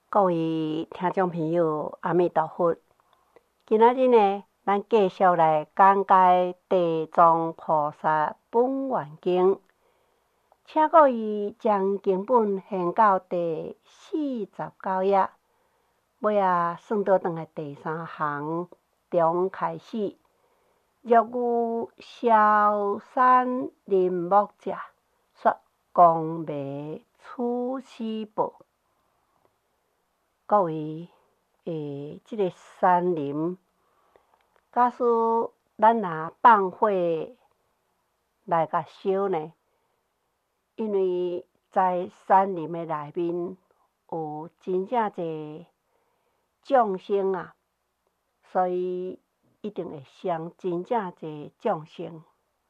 各位听众朋友，阿弥陀佛。今仔日呢，咱继续来讲解地藏菩萨本愿经，请各位将经本掀到第49页，尾算倒转来第3行，中开始。若有萧山林木者，说光灭处施报。各位，这个山林，假使咱若放火来甲烧呢，因为在山林的内面有真正侪众生啊，所以一定会伤真正侪众生。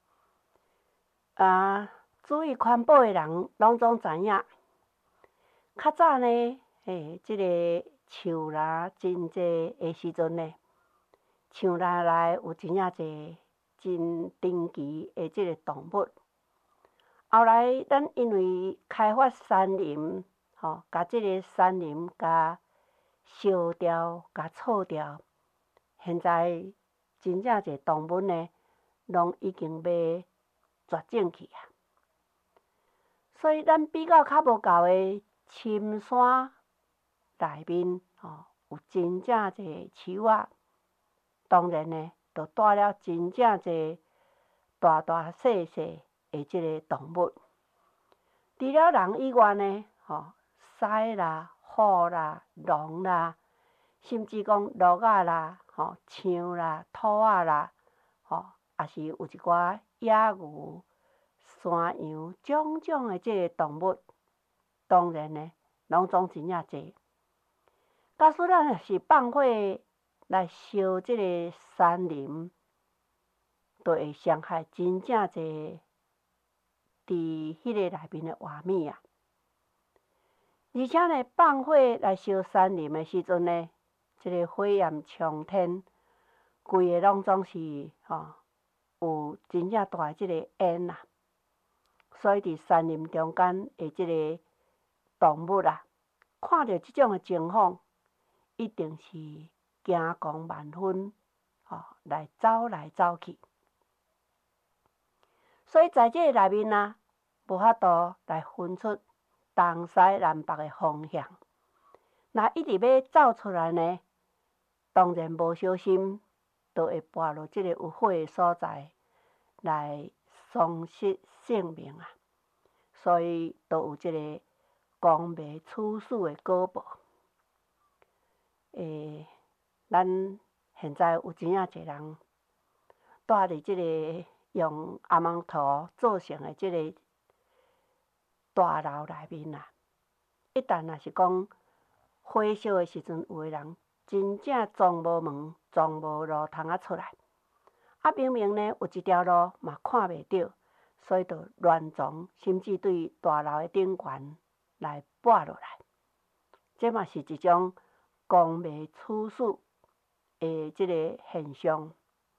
注意环保的人拢总知影，较早呢。这个树啦，真济的时阵呢，树内有真正侪真珍奇的这个动物。后来咱因为开发山林，甲这个山林甲烧掉、甲错掉，现在真正侪动物呢，拢已经要绝种去啊。所以咱比较较无够的深山内面有真正侪树仔，当然呢，就带了真正侪大大细细的即个动物。除了人以外呢，狮啦、虎啦、龙啦，甚至讲鹿仔啦、象啦、兔仔啦，也是有一寡野牛、山羊，种种的即个动物，当然呢，拢总真正侪。假使咱若是放火来烧即个山林，就会伤害真正侪伫迄个内面的活物啊。而且呢，放火来烧山林的时阵呢，即个火焰冲天，规个拢总是有真正大的即个烟啊。所以伫山林中间的即个动物啊，看到即种的情况，一定是惊恐万分，来走来走去。所以在这个内面啊，无法度来分出东西南北的方向。若一直要走出来呢，当然无小心，就会跋入即个有火的所在，来丧失性命啊。所以都有即个光灭处死的果报。咱现在有真正侪人住伫即个用阿蒙头做成的即个大楼内面啊。一旦若是讲火烧的时阵，有的人真正撞无门、撞无路通出来。明明呢有一条路嘛看袂到，所以就乱撞，甚至对大楼的顶悬来跋落来。这嘛是一种光灭处死的即个现象。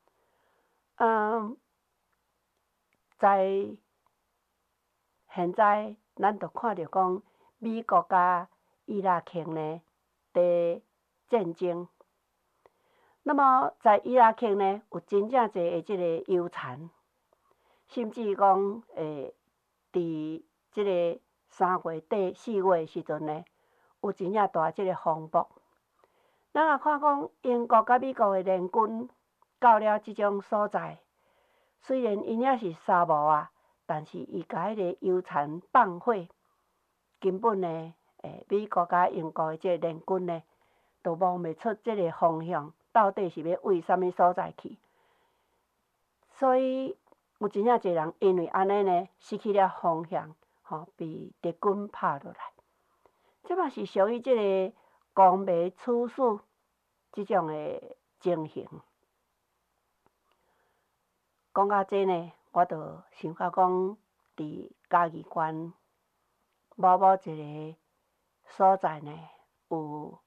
在现在，咱就看到讲美国甲伊拉克呢在战争。那么在伊拉克呢，有真正侪的即个忧残，甚至讲伫即个3月底4月的时阵呢，有真正大即个风暴。咱若看讲英国甲美国的联军到了即种所在，虽然因也是沙漠啊，但是伊甲迄个油田放火，根本呢，美国甲英国的即个联军呢，都摸袂出即个方向，到底是要为什么所在去？所以有真正侪人因为安尼呢，失去了方向，被敌军拍落来。这嘛是属于即个光灭处死即种的情形。讲到这呢，我就想到讲，伫嘉义县某一个所在呢，有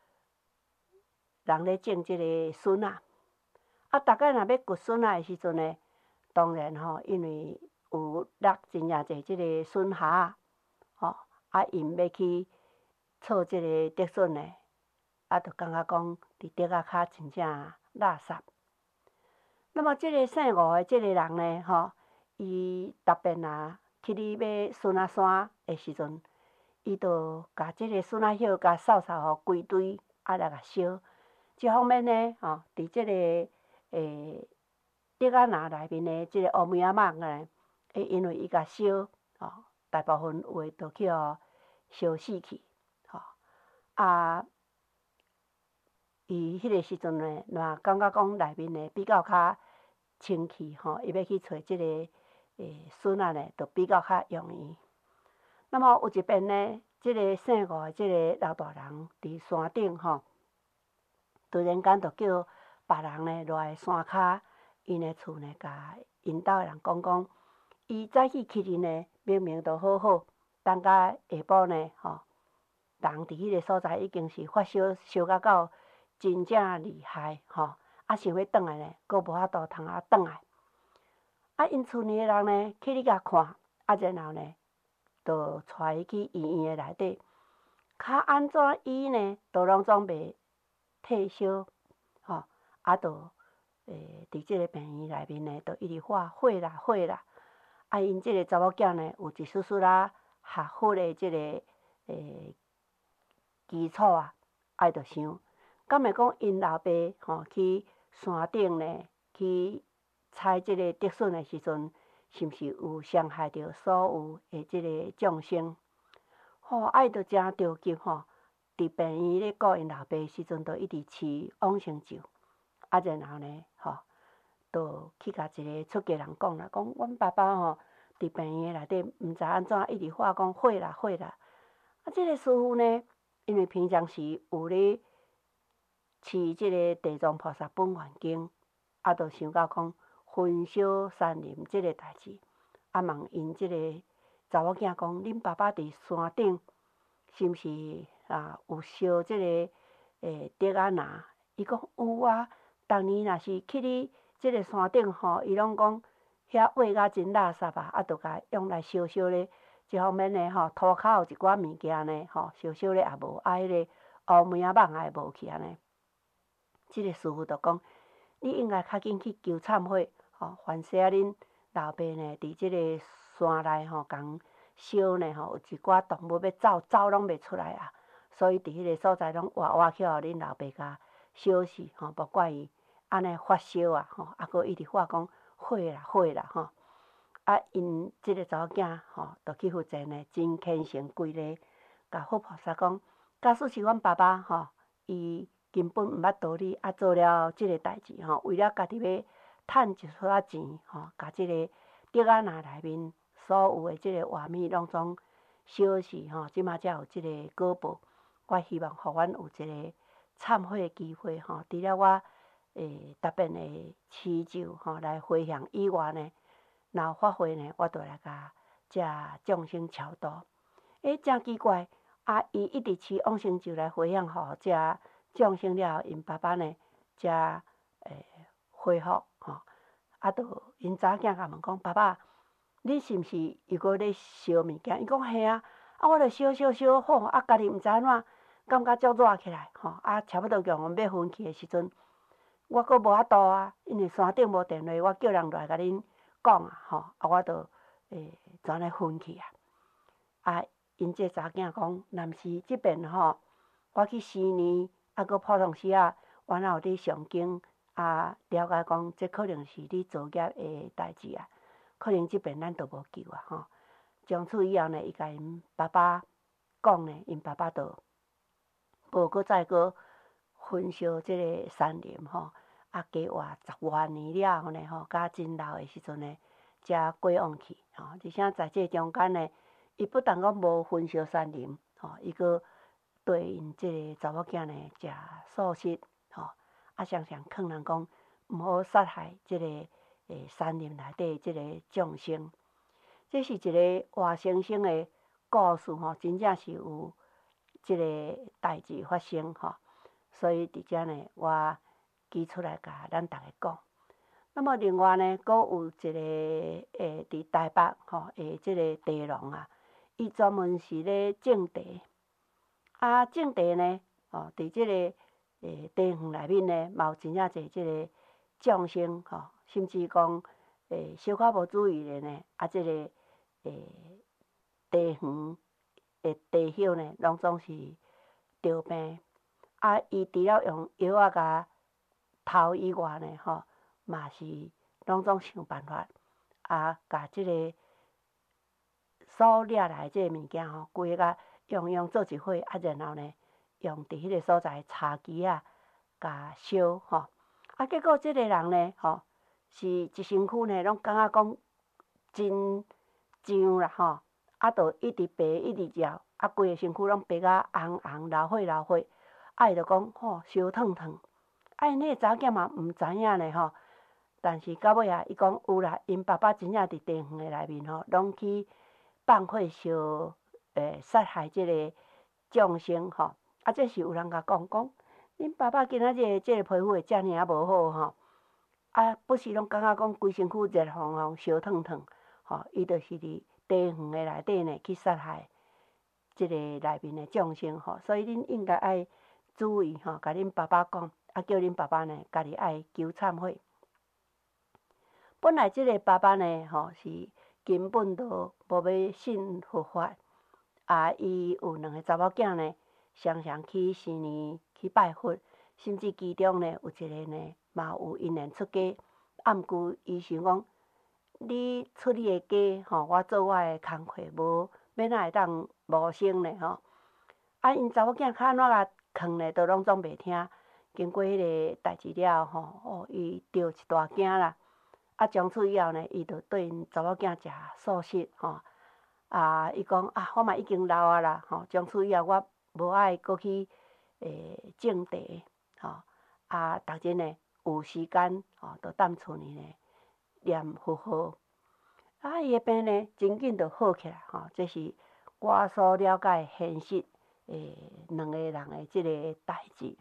人咧种即个笋啊。大概若要掘笋啊的时阵呢，当然因为有落真正侪即个笋虾因要去错即个竹笋的，就感觉讲伫竹仔骹真正垃圾。那么即个姓吴的即个人呢，伊逐遍去你买笋仔山的时阵，伊就甲即个笋仔叶甲扫互规堆，来甲烧。即方面呢，伫即个竹仔篮内面的即个乌梅仔网呢，因为伊甲烧，大部分有诶都去烧死去，伊迄个时阵呢，若感觉讲内面呢比较较清气，伊要去找即个笋仔呢，就比较较容易。那么有一遍呢，即个姓吴的即个老大人伫山顶突然间就叫别人呢落来山骹，因的厝呢，甲因兜的人讲，伊早起起日呢，明明都好好，等甲下晡呢，人伫迄个所在已经是发烧到到真正厉害，想要转来呢，阁无法度通转来。因厝里的人呢，去你甲看，然后呢，就带伊去医院的内底，较安怎医呢，都拢总袂退烧，就伫即个病院内面呢，就一直火啦。因即个查某囝呢，有一丝丝学佛的即个基础就想，敢会讲因老爸去山顶呢，去采即个竹笋的时阵，是毋是有伤害着所有的即个众生？伊就真着急伫病院咧顾因老爸的时阵，就一直饲往生咒，然后呢，就去甲一个出家人讲啦，讲阮爸爸伫病院内底，毋知安怎一直讲火啦。即个师傅呢，因为平常时有咧饲即个地藏菩萨本愿经，就想到讲焚烧山林即个代志，问因即个查某囝讲，恁爸爸伫山顶是毋是有烧即个竹仔篮？伊讲有啊，逐年若是去你即个山顶伊拢讲遐火甲真垃圾就甲用来烧咧。即方面呢，涂骹有一寡物件呢，烧咧也无，迄个乌梅仔网也无去安尼。即个师傅就讲，你应该较紧去求忏悔，反正恁老爸呢，伫即个山内共烧呢，有一寡动物要走拢袂出来啊，所以伫迄个所在拢活去，互恁老爸甲烧死，无怪伊安尼发烧阁一直讲火啦。因即个查某囝就去负责呢，真虔诚跪咧，甲佛菩萨讲，假使是阮爸爸伊根本毋捌道理，做了即个代志为了家己要趁一撮仔钱甲即个竹仔篮内面所有的即个活物拢总烧死即马才有即个果报。我希望互阮有一个忏悔的机会除了我逐遍的持咒来回向以外呢，若有法会呢，我就来甲遮众生超度。真奇怪，伊一直持往生咒来回向互遮众生了后，因爸爸呢才恢复就因查某囝甲问讲，爸爸，你是毋是又搁咧烧物件？伊讲嘿啊，我著烧好，家己毋知安怎，感觉足热起来差不多强要昏去的时阵，我阁无法度因为山顶无电话，我叫人落来甲恁讲我就全咧昏去因这查某囝讲，若毋是即遍我去4年，阁普通时我哪有伫上经了解讲，这可能是你造业的代志可能即遍咱都无救从此以后呢，伊甲因爸爸讲呢，因爸爸就无搁再搁焚烧即个山林加活10多年了后呢甲真老的时阵呢，才过往去而且在这中间呢，伊不但讲无焚烧山林伊搁对因即个查某囝呢食素食常常劝人讲毋好杀害即个山林内底即个众生。这是一个活生生的故事真正是有即个代志发生所以伫遮呢，我举出来甲咱逐个讲。那么另外呢，阁有一个伫台北即个茶农伊专门是咧种茶啊，正地呢，伫即个地园内面呢，嘛有真正侪即个众生甚至讲小可无注意的呢，啊，即个地园的地叶呢，拢总是着病。啊，伊除了用药啊甲头以外呢，嘛是拢总想办法啊，甲即个所掠来即个物件规个用做一伙，啊，然后呢，用伫迄个所在茶几啊，甲烧啊，结果即个人呢，是一身躯呢，拢感觉讲真痒啦啊，就一直白一直照，啊，规个身躯拢白啊红红、老火老火，啊，伊就讲烧烫烫，啊，因迄个查某囝嘛毋知影呢但是到尾啊，伊讲有啦，因爸爸真正伫地园的内面拢去放火烧杀害即个众生啊，这是有人甲讲，恁爸爸今仔日即个皮肤会遮尔啊无好啊，不时拢感觉讲规身躯热烘烘、烧烫烫伊就是伫地园的内底呢去杀害即个内面的众生所以恁应该爱注意甲恁爸爸讲，啊，叫恁爸爸呢家己爱求忏悔。本来即个爸爸呢是根本都无要信佛法，啊，伊有2个查某囝呢，常常去寺院去拜佛，甚至其中呢有一个呢嘛有因缘出家，啊，毋过伊想讲，你出你的家我做我的工课，无要哪会当无生呢啊，因查某囝较安怎甲劝呢，都拢总袂听。经过迄个代志了后伊着一大惊啦。啊，从此以后呢，伊就对因查某囝食素食啊，伊讲啊，我嘛已经老啊啦从此以后我无爱搁去种茶啊，逐日呢有时间就踮厝里呢念佛号。啊，伊的病呢真紧就好起来这是我所了解现实2个人的即个代志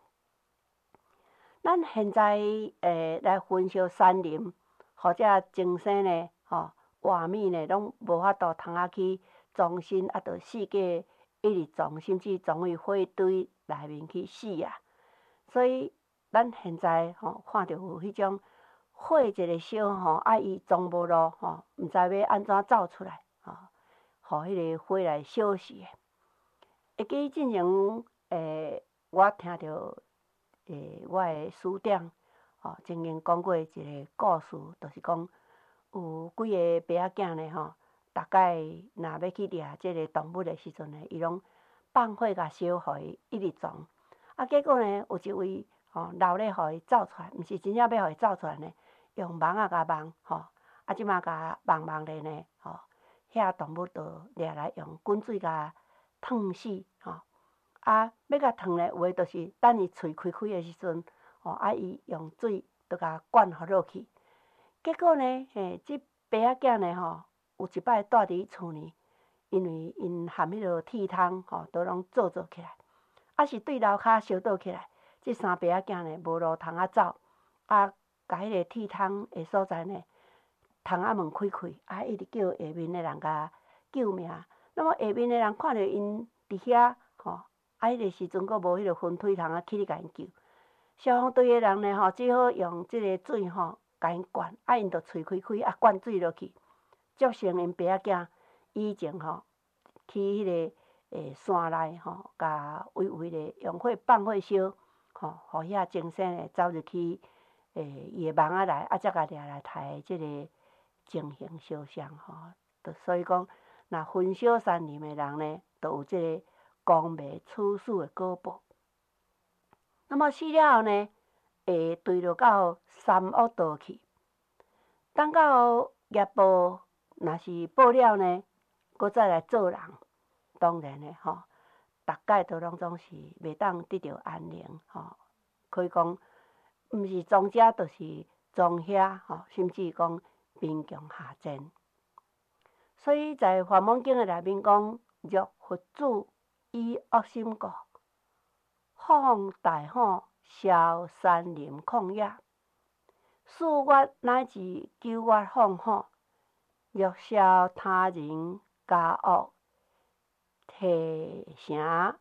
咱现在来焚烧山林。或者前生呢，活命呢，拢无法度通去装身，啊，着四界一直撞，甚至撞去火堆内面去死啊！所以咱现在看到有迄种火一个烧啊，伊撞无路毋知要安怎走出来互迄个火来烧死的。会记进前我听到我的师长。曾经讲过一个故事，就是讲有几个爸仔囝呢大概若要去掠即个动物的时阵呢，伊拢放火甲烧，互伊一直撞。啊，结果呢，有一位闹咧，互伊走出来，毋是真正要互伊走出来呢，用网啊甲网啊，即马甲网咧呢遐动物就掠来用滚水甲烫死啊，要甲烫呢，有诶就是等伊喙开开的时阵。啊，伊用水就甲灌互落去，结果呢，即爸仔囝呢有一摆住伫厝里，因为因含迄落铁通都拢做起来，啊是对楼骹烧倒起来，即3爸仔囝呢无路通走，啊，甲迄个铁通的所在呢，窗仔门开开，啊，一直叫下面的人甲救命。那么下面的人看到因伫遐啊，迄个时阵佫无迄落分推窗仔起来甲因救。消防队的人呢只好用即个水甲因灌，啊，因就喙开开啊，灌水落去。造成因爸仔囝以前去迄个山内甲微微的用火放火烧互遐精神的走入去伊的网仔内，啊，才甲掠来杀即个情形相像所以讲，若焚烧山林的人呢，都有即个功名处死的果报。那么死了后呢，会对落到三恶道去。等到业报若是报了呢，搁再来做人，当然呢逐概都拢总是袂当得到安宁可以讲，毋是庄家，就是庄遐甚至讲贫穷下贱。所以在《法门经》的内面讲，若佛祖以恶心故。放大火烧山林旷野，四月乃至9月放火，若烧他人家屋，提城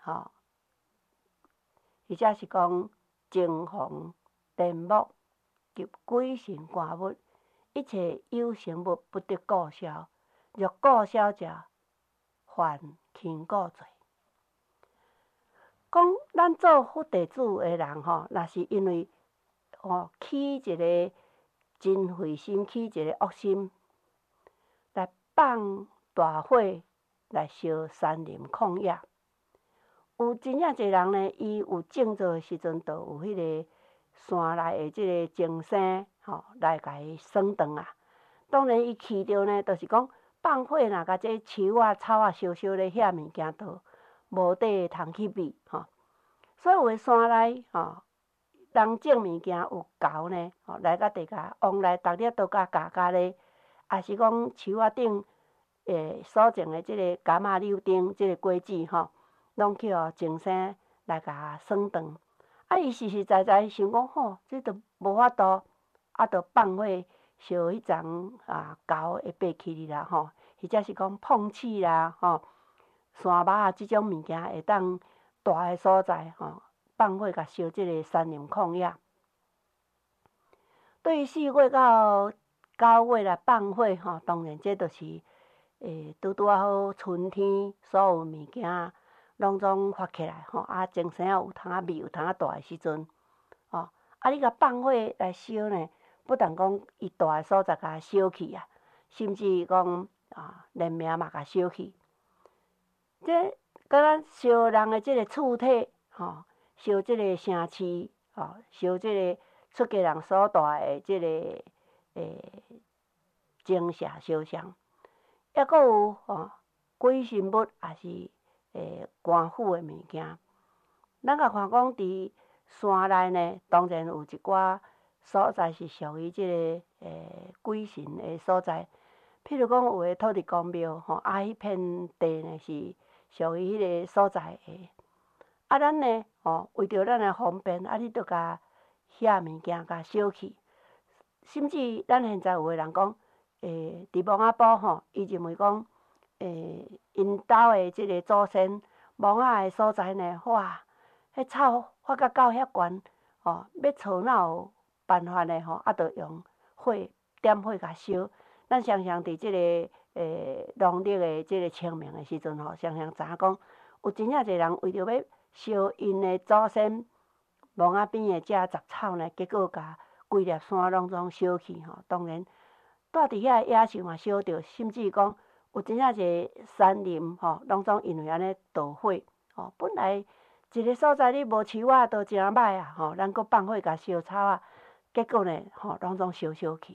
或者是讲青红电木及鬼神怪物，一切有生物不得顾消，若顾消者，犯轻故罪。讲咱做佛弟子的人若是因为起一个真慧心，起一个恶心，来放大火来烧山林旷野。有真正侪人呢，伊有静坐的时阵，就有迄个山内的即个精神来甲伊算断啊。当然，伊去着呢，就是讲放火若甲这树啊、草啊烧烧咧，遐物件都无地通去觅所以有诶山内人种物件有猴呢，来甲地甲往来逐日都甲家咧，也是讲树仔顶所种诶即个柑仔柳丁即个果子拢去精生来甲算断。伊实实在在想讲这都无法度，着放火烧迄丛猴会爬起哩啦或者是讲碰刺啦山肉啊即种物件会当大诶所在放火甲烧即个山林旷野。对于4月到9月来放火当然这就是拄啊好春天，所有物件拢总发起来精神有通觅有通大诶时阵你甲放火来烧呢，不但讲伊大诶所在甲烧去啊，甚至讲人命嘛甲烧去。这敢若烧人诶即个躯体烧即个城市烧即个出家人所住诶即个精舍烧香，抑阁有鬼神物也是官府诶物件。咱甲看讲伫山内呢，当然有一寡所在是属于即个鬼神诶所在，譬如讲有诶土地公庙迄片地呢是属于迄个所在诶。咱呢为着咱诶方便，你著甲遐物件甲烧去，甚至咱现在有诶人讲伫蒙仔埔伊认为讲因兜诶即个祖先蒙仔诶所在呢，哇！迄草发甲到遐悬要找哪有办法呢着用火点火甲烧。咱常常伫即个农历诶即个清明诶时阵常常知影讲，有真正侪人为着要烧因诶祖先蒙仔边诶遮杂草呢，结果甲规粒山拢总烧去当然，住伫遐野兽嘛烧着，甚至讲有真正侪山林拢总因为安尼着火本来一个所在你无树仔都真歹啊咱阁放火甲烧草啊，结果呢拢总烧去。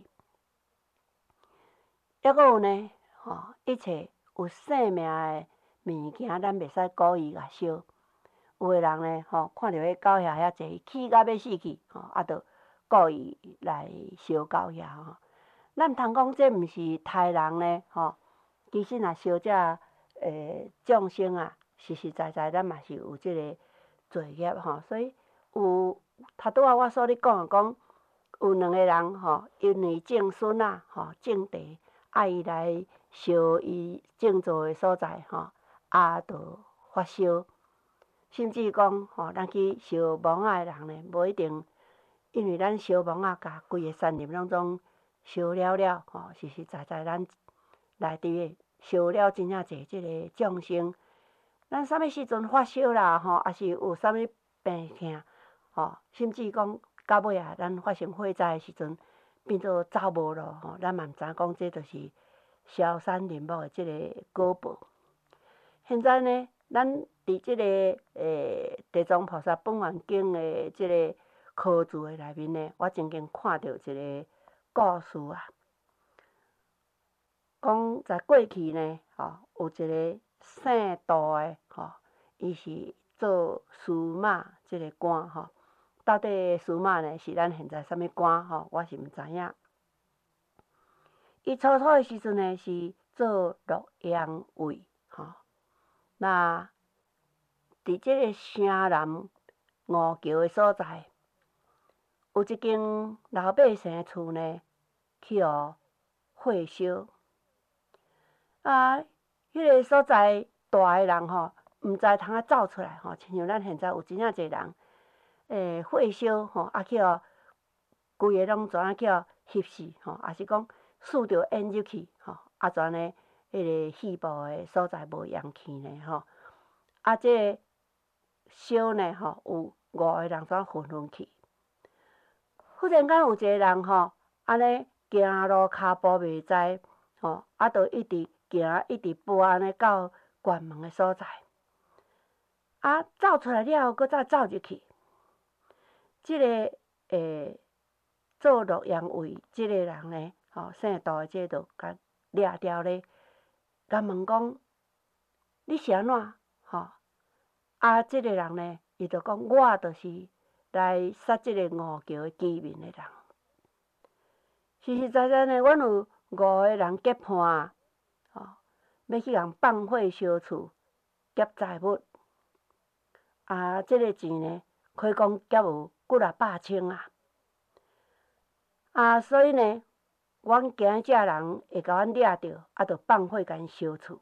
抑阁有呢一切有生命诶物件，咱袂使故意甲烧。有诶人呢看着迄狗遐遐济，气甲要死去着故意来烧狗遐咱毋通讲这毋是杀人呢其实若烧遮众生啊，实实在在咱嘛是有即个罪业所以有拄仔我所咧讲有2个人因为种孙啊种地伊来烧伊种作诶所在着发烧。甚至讲咱去烧蒙仔诶人呢，无一定因为咱烧蒙仔，甲规个山林拢总烧了实实在在咱内底诶烧了真正侪即个众生。咱啥物时阵发烧啦也是有啥物病痛甚至讲到尾咱发生火灾诶时阵，变做走无路咱嘛毋知影讲这就是烧山林木诶即个果报。现在呢，咱伫即个地藏菩萨本愿经诶即个科注诶内面呢，我曾经看到一个故事啊，讲在过去呢有一个姓杜诶伊是做司马即个官到底司马呢是咱现在啥物官我是毋知影。伊初诶时阵呢是做洛阳尉那伫即个城南5桥诶所在，有一间老百姓诶厝呢去火烧迄个所在住诶人毋毋知通走出来吼，亲像咱现在有真正侪人，火烧吼，去互规个拢怎啊去互翕死吼，也是讲输着烟入去吼，全呢迄个细部的所在无氧气呢吼，这个烧呢吼有5个人怎纷纷去。忽然间有一个人吼，安尼行路骹步袂知吼，就一直行，一直步安尼到关门的所在。走出来了后，搁再走入去。即个做洛阳卫即个人呢，吼姓杜的，即个就甲掠掉咧，甲问讲你是安怎吼？即个人呢，伊就讲我就是来杀即个吴桥的居民的人。实实在在呢，阮有5个人结伴要去共放火烧厝，劫财物。即个钱呢，可以讲劫有几啊百千所以呢，阮惊遮人会甲阮掠着，就放火甲因烧厝。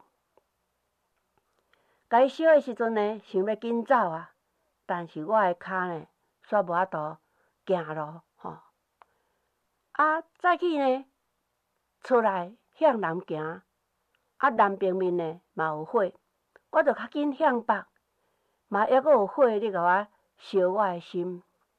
甲伊烧的时阵呢，想要紧走但是我的骹呢，煞无法度行路吼。早起呢，出来向南行，南边面呢嘛有火，我就较紧向北，嘛抑阁有火咧甲我烧我的心。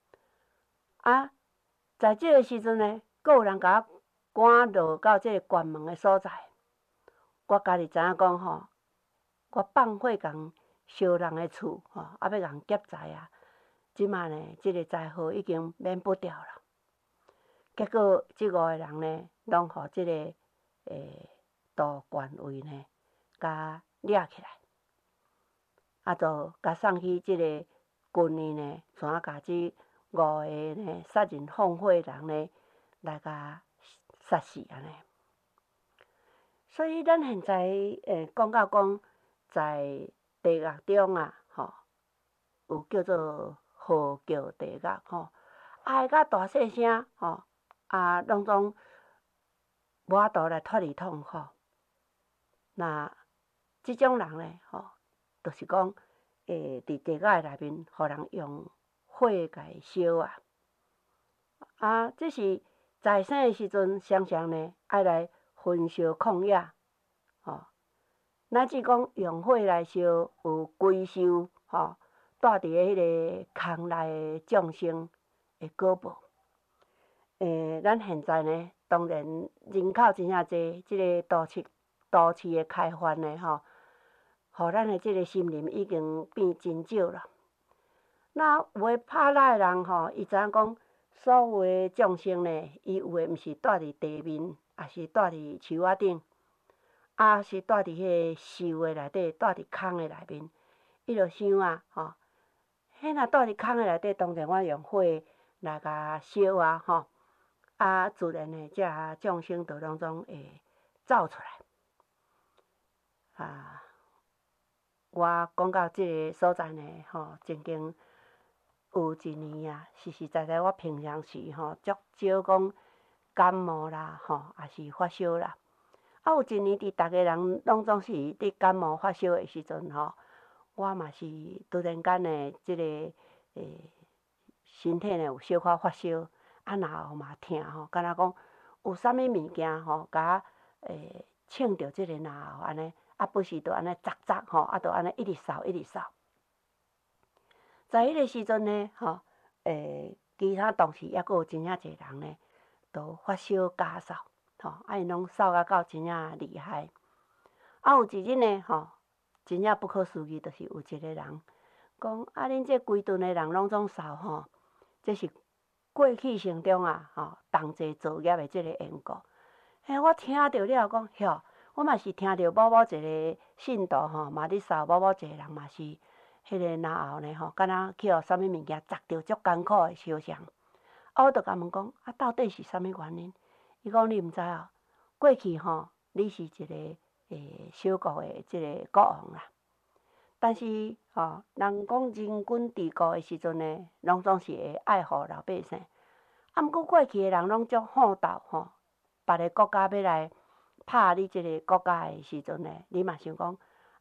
在即个时阵呢，阁有人甲我赶落到即个关门的所在，我家己知影讲吼，我放火共烧人的厝要共劫财即马呢，即个灾祸已经免不掉了。结果即5个人呢，拢互即个杜县尉呢，甲掠起来，就甲送去即个军院呢，怎啊甲即5个呢杀人放火人呢，来甲杀死安尼。所以咱现在讲到讲，在地狱中吼，有叫做号叫地狱吼，哀甲大细声吼，拢总无法度来脱离痛苦。那即种人呢吼，就是讲伫地狱的内面，互人用火甲伊烧这是在生的时阵，常常呢爱来焚烧旷野乃至讲用火来烧，有归寿住伫迄个空内的众生的果报。咱现在呢，当然人口真正济，即个都市的开发呢互咱的即个森林已经变真少了。那有诶拍拉的人伊知影讲，所有的众生呢，伊有诶毋是住伫地面，也是住伫树仔顶，是住伫迄个树的内底，住伫空的内面。伊就想迄若住伫空的内底，当然我用火来甲烧自然呢，遮众生就拢总会走出来。我讲到即个所在呢曾经有一年实实在在我平常时足少讲感冒啦也是发烧啦。有一年伫逐个人拢总是伫感冒发烧的时阵我嘛是突然间呢，即个身体呢有小可发烧，然后嘛痛敢若讲有啥物物件甲呛着即个然后安尼，不时就安尼扎扎就安尼一直扫一直扫。在迄个时阵呢其他同事抑阁有真正侪人呢，都发烧加扫因拢扫到真正厉害。有一日呢真正不可思议，就是有一个人讲恁这规顿的人拢总扫这是过去生中同齐作业的即个缘故。我听着了讲哟，我嘛是听着某某一个信徒嘛伫扫，某某一个人嘛是迄个然后呢敢若去互啥物物件砸着，足艰苦的烧伤。我就甲问讲到底是啥物原因？伊讲你毋知过去你是一个小国的即个国王啦，但是人讲人君治国的时阵呢，拢总是会爱护老百姓。毋过过去的人拢足好斗别个国家要来拍你即个国家的时阵呢，你嘛想讲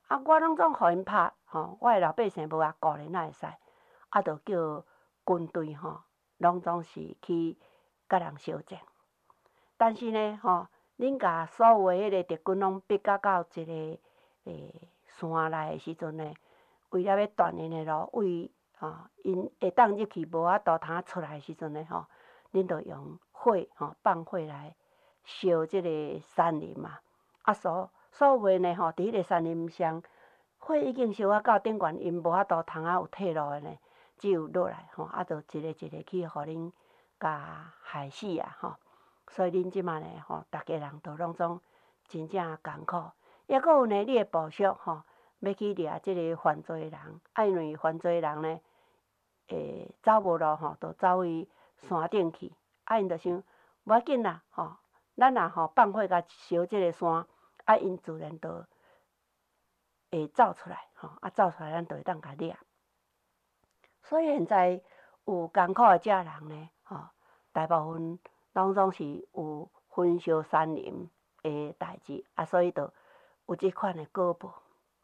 啊，我拢总互因拍，吼，我诶老百姓无遐顾咧，哪会使？啊，着叫军队吼，拢总是去甲人相战。但是呢，吼，恁甲所有诶迄个敌军拢逼甲到一个山内诶时阵呢，为了要断因诶路，为因会当入去无法度通出来诶时阵呢，吼，恁着用火放火来烧即个山林嘛。啊，所有诶呢，吼，伫迄个山林上，火已经烧啊到顶悬，因无法度通有退路诶呢，只有落来吼，啊，着一个一个去互恁甲害死啊，吼。所以恁即马呢，吼，逐家人都拢总真正艰苦。抑阁有呢，你诶部属吼，要去掠即个犯罪人，啊，因为犯罪人呢，走无路吼，就走去山顶去。啊，因着想，无要紧啦，吼，咱若吼放火甲烧即个山，啊，因自然就会走出来，吼，啊，走出来咱就会当甲掠。所以现在有艰苦诶遮人呢，吼，大部分拢总是有焚烧山林诶代志，啊，所以就有即款诶果报。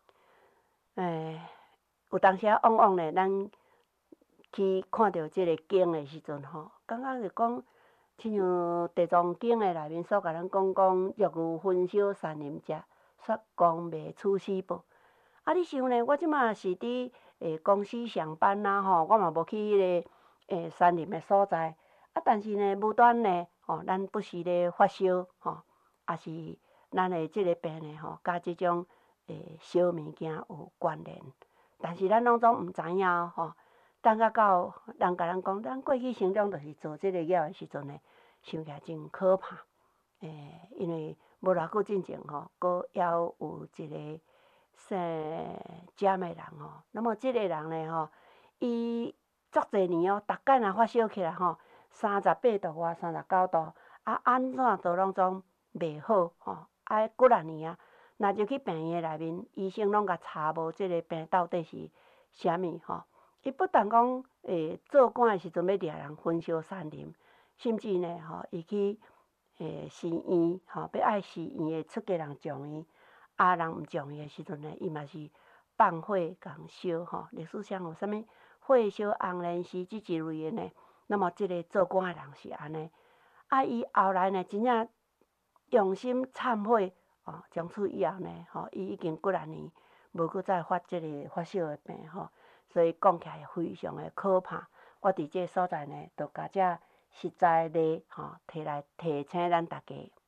有当时啊，往往呢，咱去看到即个经诶时阵吼，感觉着讲，亲像地藏经诶内面所甲咱讲，若有焚烧山林者，说光灭处死报。啊，你想呢？我即马是伫公司上班啦，吼，我嘛无去迄个山林诶所在。啊，但是呢，无端呢，吼，咱不时咧发烧，吼，也是咱诶即个病呢，吼，甲即种烧物件有关联。但是咱拢总毋知影哦，吼，等到人甲咱讲，咱过去成长就是做即个业诶时阵呢，想起来真可怕。因为无偌久之前吼，阁还有一个姓詹诶人吼，那么即个人呢吼，伊足侪年哦，逐摆若发烧起来吼，38度外39度，啊安怎都拢总袂好吼，啊几啊年啊，若入去病院内面，医生拢甲查无即个病到底是啥物吼。伊不但讲做官诶时阵要掠人焚烧山林，甚至呢吼，伊去寺院吼，要爱寺院诶出家人将伊。啊，人毋将伊诶时阵呢，伊嘛是放火共烧吼。历史上有啥物火烧红莲寺即一类诶呢？那么即个做官诶人是安尼。啊，伊后来呢，真正用心忏悔哦，从此以后呢，吼，伊已经几啊年无搁再发即个发烧诶病吼，所以讲起来非常诶可怕。我伫即个所在呢，就甲遮实在例吼，提醒咱大家。